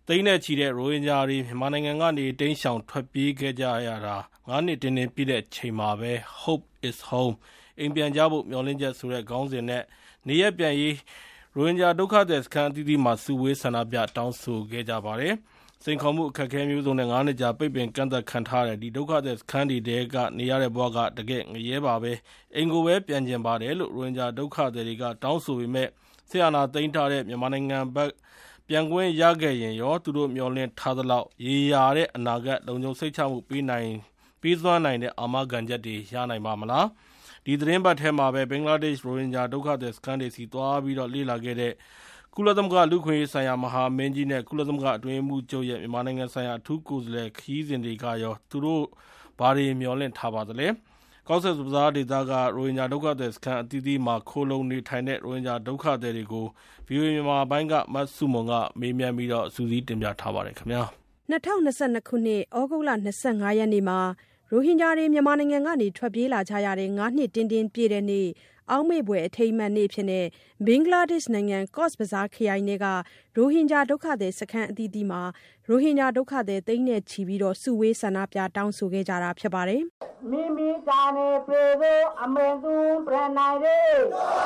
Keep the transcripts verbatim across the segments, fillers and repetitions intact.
သိန်းနဲ့ချီတဲ့ရိုဟင်ဂျာတွေမြန်မာနိုင်ငံကနေတိမ်းရှောင်ထွက်ပြေးခဲ့ကြရတာငါးနှစ်တင်းတင်းပြည့်တဲ့ချိန်မှာပဲ Hope is Home အိမ်ပြန်ကြဖို့မျှော်လင့်ချက်ဆိုတဲ့ခေါင်းစဉ်နဲ့နေရက်ပြန်ရေးရိုဟင်ဂျာဒုက္ခသည်စခန်းအသီးသီးမှာစုဝေးဆန္ဒပြတောင်းဆိုခဲ့ကြပါတယ်။စိန်ခေါ်မှုအခက်အခဲမျိုးစုံနဲ့ငါးနှစ်ကြာပိတ်ပင်ကန့်သတ်ခံထားတဲ့ဒီဒုက္ခသည်စခန်းတွေတဲကနေရတဲ့ဘဝကတကယ်ငရဲပါပဲအိမ်ကိုပဲပြန်ကျင်ပါတယ်လို့ရိုဟင်ဂျာဒုက္ခသည်တွေကတောင်းဆိုပေမဲ့ဆရာနာသိမ်းထားတဲ့မြန်မာနိုင်ငံဘက်ပြန်ခွင့်ရခဲ့ရင်ရောသူတို့မျှော်လင့်ထားသလောက်ရေရာတဲ့အနာဂတ်လုံခြုံစိတ်ချမှုပေးနိုင်ပြီးသွမ်းနိုင်တဲ့အာမခံချက်တွေရနိုင်ပါမလားဒီသတင်းပတ်ထဲမှာပဲဘင်္ဂလားဒေ့ရှ်ရိုဟင်ဂျာဒုက္ခသည်စခန်းတွေစီသွားပြီးတော့လေ့လာခဲ့တဲ့ကုလသမဂ္ဂလူခွင့်ရေးဆိုင်ရာမဟာမင်းကြီးနဲ့ကုလသမဂ္ဂအတွင်းမှုချုပ်ရဲ့မြန်မာနိုင်ငံဆိုင်ရာအထူးကိုယ်စားလှယ်ခရီးစဉ်တွေကရောသူတို့ဘာတွေမျှော်လင့်ထားပါသလဲကောက်ဆက်စစားဒေသကရိုဟင်ဂျာဒုက္ခသည်စခန်းအသီးသီးမှာခိုလုံနေထိုင်တဲ့ရိုဟင်ဂျာဒုက္ခသည်တွေကို ဗီအိုအေ မြန်မာပိုင်းကမတ်စုမွန်ကမေးမြန်းပြီးတော့စူးစီးတင်ပြထားပါတယ်ခင်ဗျာ၂၀၂၂ခုနှစ်ဩဂုတ်လ၂၅ရက်နေ့မှာရိုဟင်ဂျာတွေမြန်မာနိုင်ငံကနေထွက်ပြေးလာကြရတဲ့ငါးနှစ်တင်းတင်းပြည့်တဲ့နေ့အောက်မေ့ဖွယ်အထိမ်းအမှတ်နေ့ဖြစ်တဲ့ဘင်္ဂလားဒေ့ရှ်နိုင်ငံကော့စ်ဘဇားခရိုင်တွေကရိုဟင်ဂျာဒုက္ခသည်စခန်းအသီးသီးမှာရိုဟင်ဂျာဒုက္ခသည်သိန်းနဲ့ချီပြီးတော့စုဝေးဆန္ဒပြတောင်းဆိုခဲ့ကြတာဖြစ်ပါတယ်။မိမိကနေပြေဖို့အမေသူပြန်နိုင်တယ်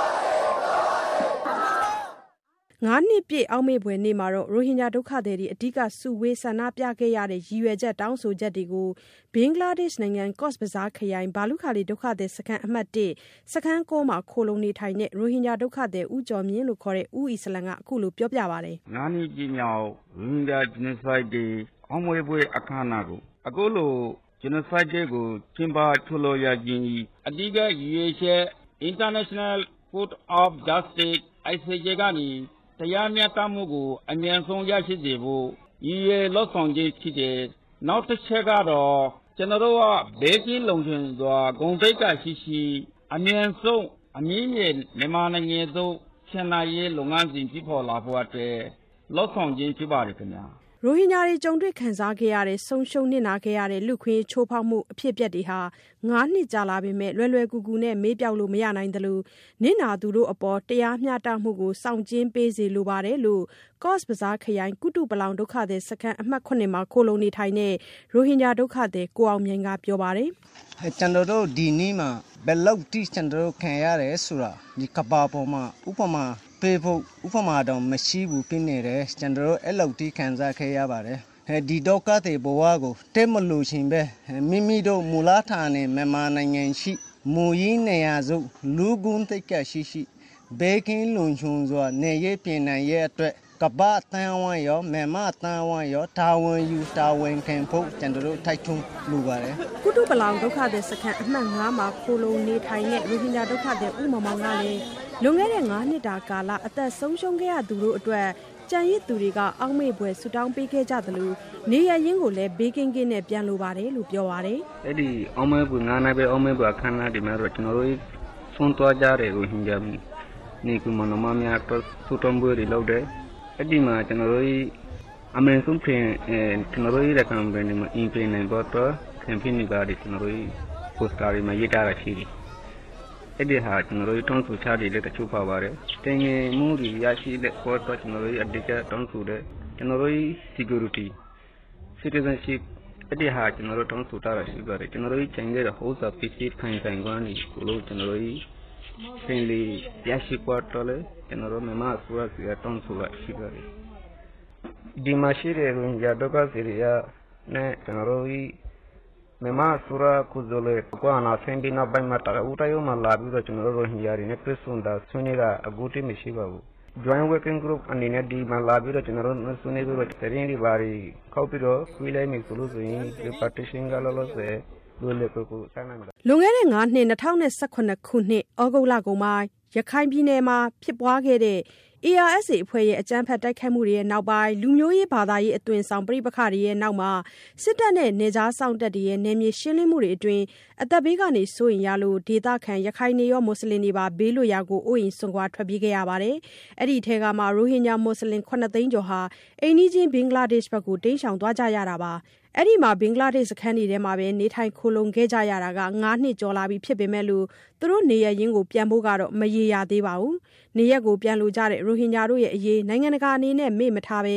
ငါးနှစ်ပြည့်အောက်မေ့ဖွယ်နေ့မှာတော့ရိုဟင်ဂျာဒုက္ခသည်တွေအဓိကစုဝေးဆန္ဒပြခဲ့ရတဲ့ရည်ရွယ်ချက်တောင်းဆိုချက်တွေကိုဘင်္ဂလားဒေ့ရှ်နိုင်ငံကော့စ်ဘဇားခရိုင်ဘာလူခါလီဒုက္ခသည်စခန်းအမှတ်၁စခန်းကိုမှာခိုလုံနေထိုင်တဲ့ရိုဟင်ဂျာဒုက္ခသည်ဦးကျော်မြင့်လို့ခေါ်တဲ့ဦးအီစလမ်ကအခုလိုပြောပြပါတယ်။ငါးနှစ်ပြည့်မြောက်ရိုဟင်ဂျာဂျီနိုဆိုက်ဒေးအောက်မေ့ဖွယ်အခမ်းအနားကိုအခုလိုဂျီနိုဆိုက်ဒေးကိုကျင်းပထုတ်လို့ရခြင်းအဓိကရည်ရွယ်ချက် International Court of Justice အိုင် စီ ဂျေ ကနေတရားမျှတမှုကိုအမြန်ဆုံးရရှိစေဖို့ရည်ရွယ်လုပ်ဆောင်ခြင်းဖြစ်တယ်။နောက်တစ်ချက်ကတော့ကျွန်တော်တို့ကဘေးကင်းလုံခြုံစွာဂုဏ်သိက္ခာရှိရှိအမြန်ဆုံးအမြင့်မြတ်မြန်မာနိုင်ငံသို့ပြန်လာရေးလုပ်ငန်းစဉ်ဖြစ်ပေါ်လာဖို့အတွက်လုပ်ဆောင်ခြင်းဖြစ်ပါတယ်ခင်ဗျာ။ရိုဟင်ဂျာတွေကြုံတွေ့ခံစားခဲ့ရတဲ့ဆုံးရှုံးနစ်နာခဲ့ရတဲ့လူခွင့်ချိုးဖောက်မှုအဖြစ်အပျက်တွေဟာငါးနှစ်ကြာလာပေမဲ့လွယ်လွယ်ကူကူနဲ့မေ့ပြောက်လို့မရနိုင်သလိုနစ်နာသူတို့အပေါ်တရားမျှတမှုကိုစောင့်ကျဉ်ပေးစေလိုပါတယ်လို့ကော့စ်ဘဇားခရိုင်ကုတုပလောင်ဒုက္ခသည်စခန်းအမှတ်ခုနှစ်မှာခိုလုံနေထိုင်တဲ့ရိုဟင်ဂျာဒုက္ခသည်ကိုအောင်မြိုင်ကပြောပါတယ်။ကျွန်တော်တို့ဒီနေ့မှာဘယ်လောက်တိကျွန်တော်တို့ခံရတယ်ဆိုတာဒီကဘာပေါ်မှာဥပမာပေးဖို့ဥပမာတော့မရှိဘူးပြနေတယ်ကျွန်တော်တို့အဲ့လောက်တိခံစားခဲ့ရပါတယ်ဒီဒုက္ခတွေဘဝကိုတဲမလို့ရှင်ပဲမိမိတို့မူလဌာနေမြန်မာနိုင်ငံရှိမူရင်းနေရာစုလူကွန်းတိတ်ကရှိရှိဘေကင်းလုံခြုံစွာနေရပြင်နိုင်ရဲ့အတွက်ကပ္ပတန်ဝမ်ရောမြန်မာတန်ဝမ်ရောတာဝန်ယူတာဝန်ခံဖို့ကျွန်တော်တို့ထိုက်ထွန်းလိုပါတယ်ကုတုပလောင်ဒုက္ခသည်စခန်းအမှတ်၅မှာခိုလုံနေထိုင်တဲ့ရိုဟင်ဂျာဒုက္ခသည်ဥမမောင်ကလည်းလွန်ခဲ့တဲ့ငါးနှစ်တာကာလအသက်ဆုံးရှုံးခဲ့ရသူတို့အတွက်ကြံရစ်သူတွေကအောက်မေ့ဖွယ်ဆူတောင်းပေးခဲ့ကြသလိုနေရရင်းကိုလည်းဘေးကင်းကင်းနဲ့ပြန်လိုပါတယ်လို့ပြောပါတယ်။အဲ့ဒီအောက်မေ့ဖွယ်ငါးနှစ်ပဲအောက်မေ့ဖွယ်အခမ်းအနားဒီမှာတော့ကျွန်တော်တို့ဆုံးသွားကြတဲ့ရိုဟင်ဂျာနေကူမနမများတော့ဆူတောင်းပွဲတွေလုပ်တယ်။အဲ့ဒီမှာကျွန်တော်တို့အမေဆုံးပြင်အဲကျွန်တော်တို့ရကံဘယ်နေမှာအင်ပလီနိုင်တော့ကမ်ပိန်းတွေပါတယ်ကျွန်တော်တို့ပိုစတာတွေမှာရေးထားတာရှိတယ်။အဲ့ဒီဟာကျွန်တော်တို့တုံးဆူချတွေလည်းတချို့ပါပါတယ်။တင်ငယ်မှုတွေရရှိတဲ့ပေါ်တော့ကျွန်တော်တို့အဓိကတုံးဆူတဲ့ကျွန်တော်တို့ security citizenship အဲ့ဒီဟာကျွန်တော်တို့တုံးဆူထားတာရှိပါတယ်။ကျွန်တော်တို့ချိန်ခဲ့တဲ့ host of peace ခိုင်ဆိုင်ကွမ်းတွေလို့ကျွန်တော်တို့ဖင်လီရရှိပေါ်တော့လေကျွန်တော်တို့မြန်မာအစိုးရကတုံးဆူလာရှိပါတယ်။ဒီမှာရှိတဲ့ရိုဟင်ဂျာဒုက္ခသည်တွေနဲ့ကျွန်တော်တို့မြန်မာအစိုးရကုဇလေကွာနာဆင်ဒီနာဘိုင်မှာတာဦးတရုံမှာလာပြီးတော့ကျွန်တော်တို့ရိုဟင်ဂျာတွေနဲ့ပြည့်စုံတာဆွေးနွေးတာအခုတိမရှိပါဘူး။ joint working group အနေနဲ့ဒီမှာလာပြီးတော့ကျွန်တော်တို့ဆွေးနွေးပြီးတော့တရင်တွေပါပြီးခောက်ပြီးတော့ဆွေးလိုက်နေဆိုလို့ဆိုရင်ဒီ partition ကလောလောဆယ်လွယ်လွယ်ကူကူဆက်နိုင်တယ်။လွန်ခဲ့တဲ့ငါးနှစ်၂၀၁၈ခုနှစ်ဩဂုတ်လကုန်မှာရခိုင်ပြည်နယ်မှာဖြစ်ပွားခဲ့တဲ့ အေအာအက်စ်အေ အဖွဲ့ရဲ့အကြမ်းဖက်တိုက်ခိုက်မှုတွေရဲ့နောက်ပိုင်းလူမျိုးရေးဘာသာရေးအသွင်ဆောင်ပြိပခါတွေရဲ့နောက်မှာစစ်တပ်နဲ့နေကြားစောင့်တပ်တွေရဲ့နယ်မြေရှင်းလင်းမှုတွေအတွင်းအသက်ဘေးကနေစိုးရင်ရလို့ဒေသခံရခိုင်နေရောမွတ်စလင်တွေပါဘေးလွတ်ရာကိုအိုးအိမ်စွန့်ခွာထွက်ပြေးခဲ့ရပါတယ်။အဲ့ဒီထဲကမှရိုဟင်ဂျာမွတ်စလင်ခုနှစ်သိန်းကျော်ဟာအိမ်နီးချင်းဘင်္ဂလားဒေ့ရှ်ဘက်ကိုတိမ်းရှောင်သွားကြရတာပါ။အဲ့ဒီမှာဘင်္ဂလားဒေ့ရှ်စခန်းတွေထဲမှာပဲနေထိုင်ခိုလုံခဲ့ကြရတာကငါးနှစ်ကျော်လာပြီဖြစ်ပေမဲ့လို့သူတို့နေရရင်းကိုပြန်ဖို့ကတော့မရေရာသေးပါဘူး။နေရက်ကိုပြန်လိုကြတဲ့ရိုဟင်ဂျာတို့ရဲ့အရေးနိုင်ငံတကာအနေနဲ့မေ့မထားပဲ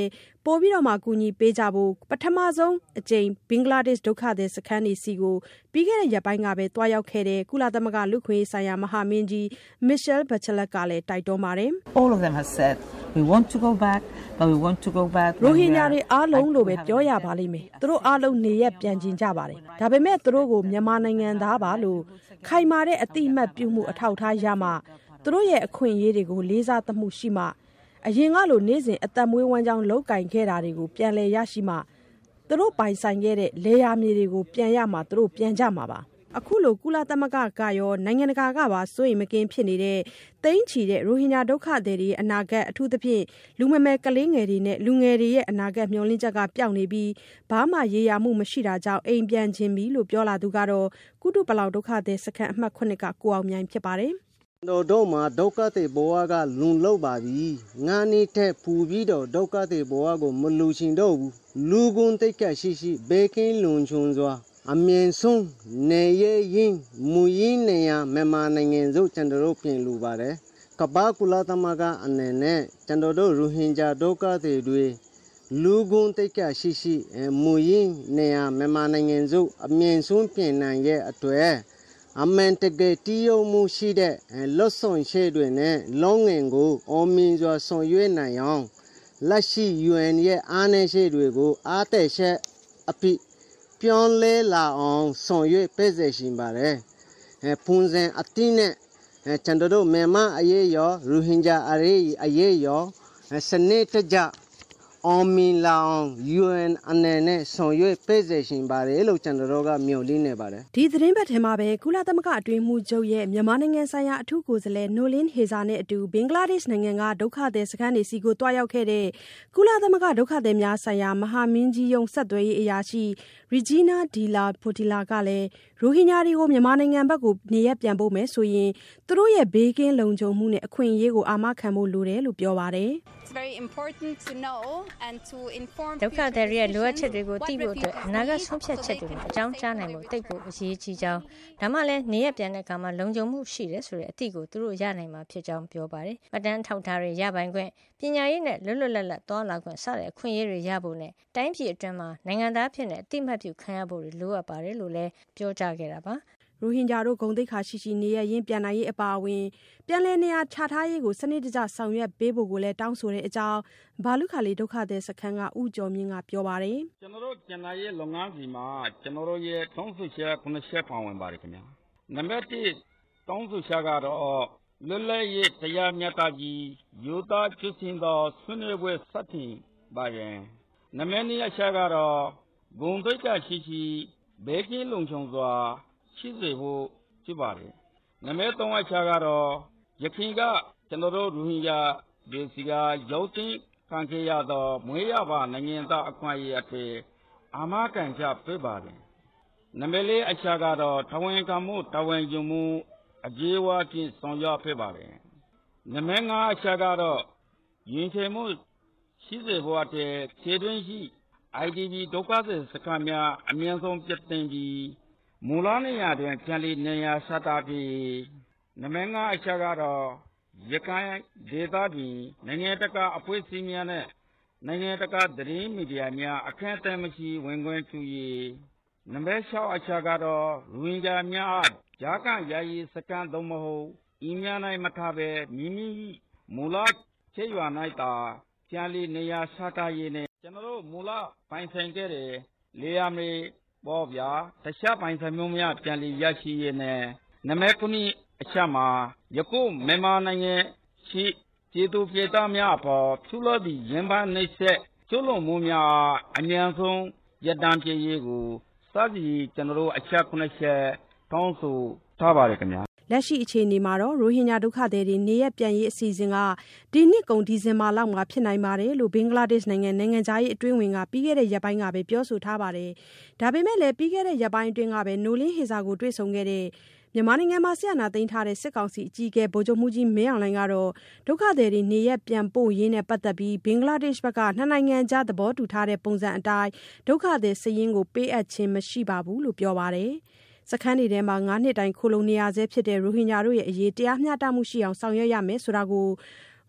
ပိုပြီးတော့မှကူညီပေးကြဖို့ပထမဆုံးအကြိမ်ဘင်္ဂလားဒေ့ရှ်ဒုက္ခသည်စခန်းစီကိုပြီးခဲ့တဲ့ရက်ပိုင်းကပဲတွားရောက်ခဲ့တဲ့ကုလသမဂ္ဂလူ့ခွင့်ရေးဆိုင်ရာမဟာမင်းကြီး Michelle Bachelet ကလည်းတိုက်တွန်းပါတယ် All of them have said we want to go back but we want to go back ရိုဟင်ဂျာတွေအားလုံးလိုပဲပြောရပါလိမ့်မယ်သူတို့အားလုံးနေရပြန်ကျင်ကြပါတယ်ဒါပေမဲ့သူတို့ကိုမြန်မာနိုင်ငံသားပါလို့ခိုင်မာတဲ့အတိအမှတ်ပြုမှုအထောက်ထားရမှသူတို့ရဲ့အခွင့်အရေးတွေကိုလေးစားသမှုရှိမှအရင်ကလိုနေ့စဉ်အသက်မွေးဝမ်းကြောင်းလောက်ကင်ခဲ့တာတွေကိုပြန်လည်ရရှိမှသူတို့ပိုင်ဆိုင်ခဲ့တဲ့လေယာမြေတွေကိုပြန်ရမှသူတို့ပြန်ကြမှာပါအခုလိုကုလသမဂ္ဂကရောနိုင်ငံတကာကပါစိုးရိမ်မကင်းဖြစ်နေတဲ့တိမ့်ချီတဲ့ရိုဟင်ဂျာဒုက္ခသည်တွေအနာဂတ်အထူးသဖြင့်လူမမယ်ကလေးငယ်တွေနဲ့လူငယ်တွေရဲ့အနာဂတ်မျှော်လင့်ချက်ကပျောက်နေပြီးဘာမှရေရာမှုမရှိတာကြောင့်အိမ်ပြန်ခြင်းပြီလို့ပြောလာသူကတော့ကုတုပလောင်ဒုက္ခသည်စခန်းအမှတ်ခုနှစ်ကကိုအောင်မြိုင်ဖြစ်ပါတယ်တို့တို့မှာဒုက္ခတွေဘဝကလွန်လောက်ပါပြီငါးနှစ်ထက်ပူပြီးတော့ဒုက္ခတွေဘဝကိုမလူချင်တော့ဘူးလူကုန်တိတ်ကရှိရှိဘေးကင်းလုံခြုံစွာအမြင့်ဆုံးနေရရင်မူရင်းနေရမြန်မာနိုင်ငံစုကျွန်တော်တို့ပြင်လူပါတယ်ကပ္ပကုလသမဂ္ဂအနေနဲ့ကျွန်တော်တို့ရိုဟင်ဂျာဒုက္ခတွေတွေလူကုန်တိတ်ကရှိရှိမူရင်းနေရမြန်မာနိုင်ငံစုအမြင့်ဆုံးပြင်နိုင်ရဲ့အတွက်အမှန်တကယ်တည်ယူမှုရှိတဲ့လွတ်ဆောင်ရှေ့တွေနဲ့လောငင်ကိုအောင်မြင်စွာဆောင်ရွက်နိုင်အောင်လက်ရှိ ယူအန် ရဲ့အားနည်းချက်တွေကိုအားတက်ချက်အပိပြောင်းလဲလာအောင်ဆောင်ရွက်ပေးစေရှင်ပါတယ်။ပုံစံအတိနဲ့ကျွန်တော်တို့မြန်မာအရေးရောရိုဟင်ဂျာအရေးအရေးရောစနစ်တကျအောင်မြင်လာအောင် ယူအန် အနေနဲ့ဆောင်ရွက်ပေးစေရှင်ပါတယ်လို့ကျွန်တော်တို့ကမျှော်လင့်နေပါတယ်ဒီသတင်းပတ်ထဲမှာပဲကုလသမဂ္ဂအတွင်းမှုချုပ်ရဲ့မြန်မာနိုင်ငံဆိုင်ရာအထူးကိုယ်စားလှယ်နိုလင်းဟေဇာနဲ့အတူဘင်္ဂလားဒေ့ရှ်နိုင်ငံကဒုက္ခသည်စခန်းတွေစီကိုတွားရောက်ခဲ့တဲ့ကုလသမဂ္ဂဒုက္ခသည်များဆိုင်ရာမဟာမင်းကြီးယုံဆက်သွယ်ရေးအရာရှိရီဂျီနာဒီလာပိုတီလာကလည်းရိုဟင်ဂျာတွေကိုမြန်မာနိုင်ငံဘက်ကိုနေရပြန်ဖို့မယ်ဆိုရင်သူတို့ရဲ့ဘေးကင်းလုံခြုံမှုနဲ့အခွင့်အရေးကိုအာမခံဖို့လိုတယ်လို့ပြောပါတယ် It's very important to know and to inform ဒုက္ခသည်တွေရဲ့လိုအပ်ချက်တွေကိုသိဖို့အတွက်အနာဂတ်ဆုံးဖြတ်ချက်တွေနဲ့အကြောင်းကြားနိုင်ဖို့တိတ်ဖို့အရေးကြီးကြောင်းဒါမှလည်းနေရပြန်တဲ့အခါမှာလုံခြုံမှုရှိတယ်ဆိုတဲ့အသည့်ကိုသူတို့ရနိုင်မှာဖြစ်ကြောင်းပြောပါတယ်။ပတ်တန်းထောက်ထားတွေရပိုင်ခွင့်ပညာရေးနဲ့လွတ်လွတ်လပ်လပ်သွားလာခွင့်စတဲ့အခွင့်အရေးတွေရဖို့နဲ့တိုင်းပြည်အတွင်းမှာနိုင်ငံသားဖြစ်တဲ့အတိအမှတ်ပြုခံရဖို့လိုအပ်ပါတယ်လို့လည်းပြောကြားခဲ့တာပါ။ရိုဟင်ဂျာတို့ဂုဏ်သိက္ခာရှိရှိနေရရင်ပြန်နိုင်ရေးအပါအဝင်ပြန်လည်နေရာချထားရေးကိုစနစ်တကျဆောင်ရွက်ပေးဖို့ကိုလည်းတောင်းဆိုတဲ့အကြောင်းဘာလုခါလီဒုက္ခသည်စခန်းကဦးကျော်မြင့်ကပြောပါတယ်ကျွန်တော်တို့ပြန်နိုင်ရေးလုပ်ငန်းစီမှာကျွန်တော်တို့ရဲ့တောင်းဆိုချက်ခုနှစ်ချက်ပါဝင်ပါတယ်ခင်ဗျာနံပါတ်တစ်တောင်းဆိုချက်ကတော့လွတ်လပ်ရေးတရားမျှတကြီးယူသားကျွစင်သောဆွေးနွေးပွဲစတင်ပါရင်နံပါတ်နှစ်အချက်ကတော့ဂုဏ်သိက္ခာရှိရှိဘေးကင်းလုံခြုံစွာရှိစေဖို့ဖြစ်ပါတယ်။နံပါတ်သုံးအချက်ကတော့ယခင်ကကျွန်တော်တို့ရိုဟင်ဂျာဒေသကရောက်တင်ခံခဲ့ရသောမွေးရပါနိုင်ငံသားအခွင့်အရေးအဖြစ်အာမခံချက်ပေးပါတယ်။နံပါတ်လေးအချက်ကတော့တဝန်ကမှုတဝန်ယူမှုအကျေးဝဖြင့်ဆောင်ရွက်ပေးပါတယ်။နံပါတ်ငါးအချက်ကတော့ယဉ်ကျေးမှုရှိစေဖို့အဖြစ်ခြေတွင်းရှိ အိုင်ဒီပီ ဒုက္ခသည်စခန်းများအမြင့်ဆုံးပြတ်တင်ပြီးမူလနေရာတွင်ပြန်လည်နေရာချထားပြီးနံပါတ်ငါးအချက်ကတော့ရခိုင်ဒေသတွင်နိုင်ငံတကာအဖွဲ့အစည်းများနဲ့နိုင်ငံတကာသတင်းမီဒီယာများအခမ်းအနားမရှိဝင်ခွင့်ပြုရေးနံပါတ်ခြောက်အချက်ကတော့ရိုဟင်ဂျာများဂျာကန်ယာယီစခန်းသို့မဟုတ်ဤများ၌မထားဘဲမိမိမူလခြေရွာ၌သာပြန်လည်နေရာချထားရေးနဲ့ကျွန်တော်တို့မူလပိုင်ဆိုင်ခဲ့တဲ့လေယာမြေပေါ်ဗျာတခြားပိုင်ဆိုင်မှုများပြန်လည်ရရှိရေးနဲ့နံပါတ်ခုနှစ်အချက်မှာယခုမြန်မာနိုင်ငံရှိကျေးသူပြည်သားများအပေါ်သူလို့ပြီးရင်ပန်းနှိပ်စက်ကျူးလွန်မှုများအများဆုံးရတမ်းပြေရေးကိုစသည်ကျွန်တော်တို့အချက်ခုနှစ်ချက်တောင်းဆိုထားပါတယ်ခင်ဗျာလက်ရှိအခြေအနေမှာတော့ရိုဟင်ဂျာဒုက္ခသည်တွေနေရပြန်ရေးအစီအစဉ်ကဒီနှစ်ကုန်ဒီဇင်ဘာလောက်မှာဖြစ်နိုင်ပါတယ်လို့ဘင်္ဂလားဒေ့ရှ်နိုင်ငံနိုင်ငံသားရေးအတွင်းဝင်ကပြီးခဲ့တဲ့ရက်ပိုင်းကပဲပြောဆိုထားပါတယ်။ဒါပေမဲ့လည်းပြီးခဲ့တဲ့ရက်ပိုင်းအတွင်းကပဲနိုလင်းဟေဇာကိုတွေ့ဆုံခဲ့တဲ့မြန်မာနိုင်ငံမှာဆီယနာသိမ်းထားတဲ့စစ်ကောင်စီအကြီးအကဲဗိုလ်ချုပ်မှုကြီးမင်းအောင်လှိုင်ကတော့ဒုက္ခသည်တွေနေရပြန်ပို့ရင်းနဲ့ပတ်သက်ပြီးဘင်္ဂလားဒေ့ရှ်ဘက်ကနှစ်နိုင်ငံကြားသဘောတူထားတဲ့ပုံစံအတိုင်းဒုက္ခသည်စည်ရင်းကိုပေးအပ်ခြင်းမရှိပါဘူးလို့ပြောပါတယ်။စခန်းတွေထဲမှာငါးနှစ်တိုင်ခိုလုံနေရဆဲဖြစ်တဲ့ရိုဟင်ဂျာတို့ရဲ့အရေးတရားမျှတမှုရှိအောင်ဆောင်ရွက်ရမယ်ဆိုတာကို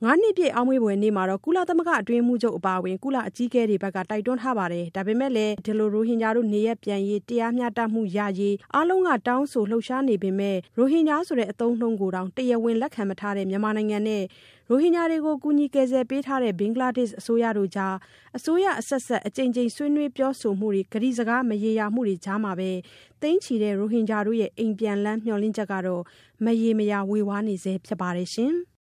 ငါးနှစ်ပြည့်အောက်မေ့ပွဲနေ့မှာတော့ကုလသမဂ္ဂအတွင်းမှုချုပ်အပါအဝင်ကုလအကြီးအကဲတွေဘက်ကတိုက်တွန်းထားပါတယ်ဒါပေမဲ့လည်းဒီလိုရိုဟင်ဂျာတို့နေရပြန်ရေးတရားမျှတမှုရရေးအားလုံးကတောင်းဆိုလှုပ်ရှားနေပေမဲ့ရိုဟင်ဂျာဆိုတဲ့အသုံးနှုန်းကိုတောင်တရားဝင်လက်ခံမထားတဲ့မြန်မာနိုင်ငံနဲ့ရိုဟင်ဂျာတွေကိုကူညီကယ်ဆယ်ပေးထားတဲ့ဘင်္ဂလားဒေ့ရှ်အစိုးရတို့ကြားအစိုးရအဆက်ဆက်အကြိမ်ကြိမ်ဆွေးနွေးပြောဆိုမှုတွေဂရီစကားမရေရာမှုတွေကြားမှာပဲသိန်းချီတဲ့ရိုဟင်ဂျာတို့ရဲ့အိမ်ပြန်လန်းမျှော်လင့်ချက်ကတော့မရေမရာဝေဝါးနေစေဖြစ်ပါတယ်ရှင်။